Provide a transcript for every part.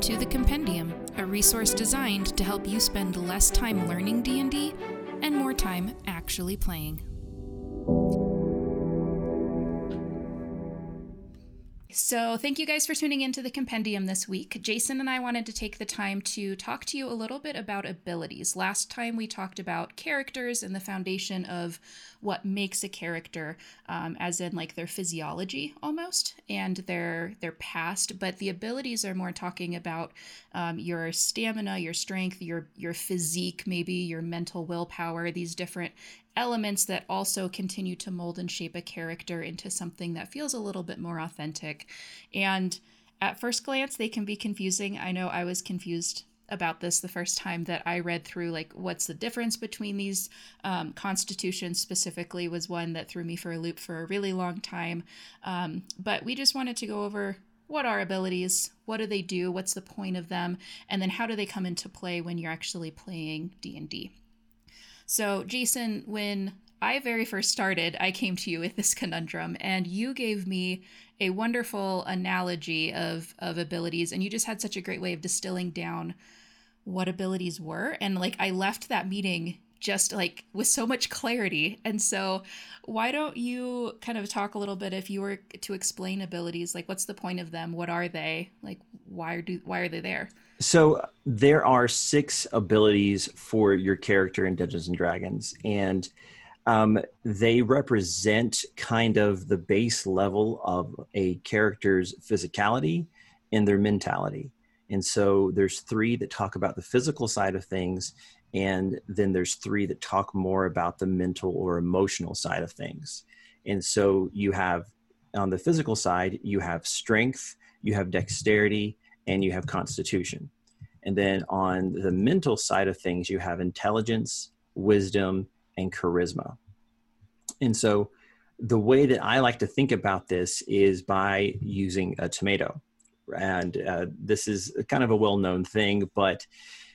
to The Compendium, a resource designed to help you spend less time learning D&D and more time actually playing. So thank you guys for tuning into The Compendium this week. Jason and I wanted to take the time to talk to you a little bit about abilities. Last time we talked about characters and the foundation of what makes a character, as in like their physiology almost, and their past. But the abilities are more talking about your stamina, your strength, your physique, maybe your mental willpower, these different elements that also continue to mold and shape a character into something that feels a little bit more authentic. And at first glance, they can be confusing. I know I was confused about this the first time that I read through, like, what's the difference between these. Constitution specifically was one that threw me for a loop for a really long time. But we just wanted to go over what are abilities, what do they do, what's the point of them, and then how do they come into play when you're actually playing D&D. So, Jason, when I very first started, I came to you with this conundrum, and you gave me a wonderful analogy of abilities, and you just had such a great way of distilling down what abilities were. And like, I left that meeting just like with so much clarity. And so why don't you kind of talk a little bit, if you were to explain abilities, like what's the point of them? What are they? Like, why are they there? So there are 6 abilities for your character in Dungeons and Dragons, and they represent kind of the base level of a character's physicality and their mentality. And so there's 3 that talk about the physical side of things, and then there's 3 that talk more about the mental or emotional side of things. And so you have, on the physical side, you have strength, you have dexterity, and you have constitution. And then on the mental side of things, you have intelligence, wisdom, and charisma. And so the way that I like to think about this is by using a tomato. And this is kind of a well-known thing, but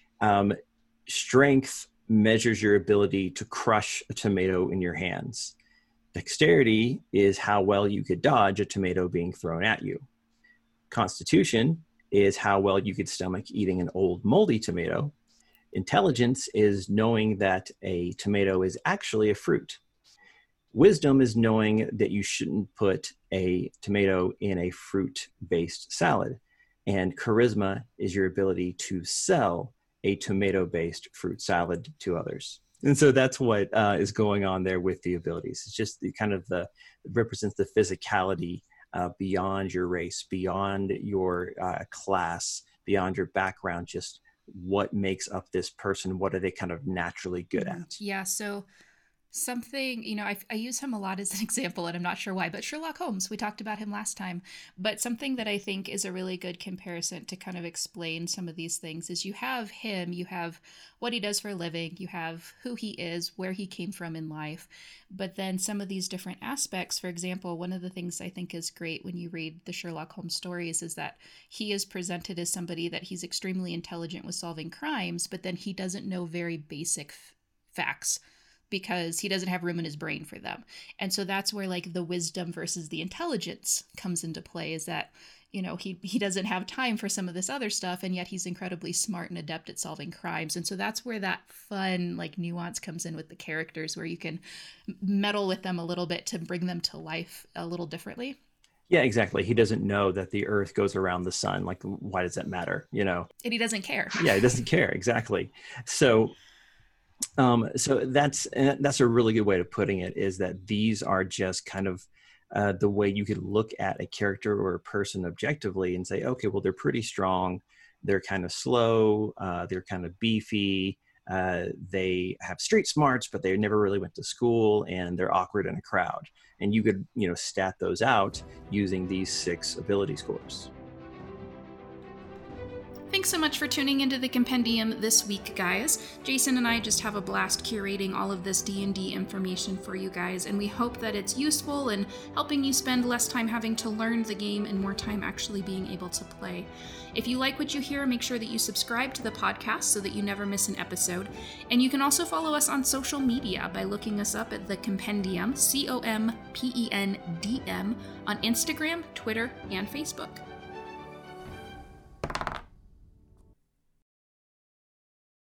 strength measures your ability to crush a tomato in your hands. Dexterity is how well you could dodge a tomato being thrown at you. Constitution is how well you could stomach eating an old moldy tomato. Intelligence is knowing that a tomato is actually a fruit. Wisdom is knowing that you shouldn't put a tomato in a fruit-based salad. And charisma is your ability to sell a tomato-based fruit salad to others. And so that's what is going on there with the abilities. It's just the kind of it represents the physicality beyond your race, beyond your class, beyond your background, just what makes up this person, what are they kind of naturally good at. Yeah, so something, I use him a lot as an example, and I'm not sure why, but Sherlock Holmes, we talked about him last time. But something that I think is a really good comparison to kind of explain some of these things is you have him, you have what he does for a living, you have who he is, where he came from in life. But then some of these different aspects, for example, one of the things I think is great when you read the Sherlock Holmes stories is that he is presented as somebody that he's extremely intelligent with solving crimes, but then he doesn't know very basic facts, because he doesn't have room in his brain for them. And so that's where like the wisdom versus the intelligence comes into play, is that, he doesn't have time for some of this other stuff, and yet he's incredibly smart and adept at solving crimes. And so that's where that fun like nuance comes in with the characters, where you can meddle with them a little bit to bring them to life a little differently. Yeah, exactly. He doesn't know that the earth goes around the sun. Like, why does that matter? And he doesn't care. Yeah, he doesn't care. Exactly. So that's a really good way of putting it, is that these are just kind of the way you could look at a character or a person objectively and say, okay, well, they're pretty strong. They're kind of slow. They're kind of beefy. They have street smarts, but they never really went to school, and they're awkward in a crowd. And you could, stat those out using these 6 ability scores. Thanks so much for tuning into the Compendium this week, guys. Jason and I just have a blast curating all of this D&D information for you guys, and we hope that it's useful and helping you spend less time having to learn the game and more time actually being able to play. If you like what you hear, make sure that you subscribe to the podcast so that you never miss an episode. And you can also follow us on social media by looking us up at the Compendium, COMPENDM, on Instagram, Twitter, and Facebook.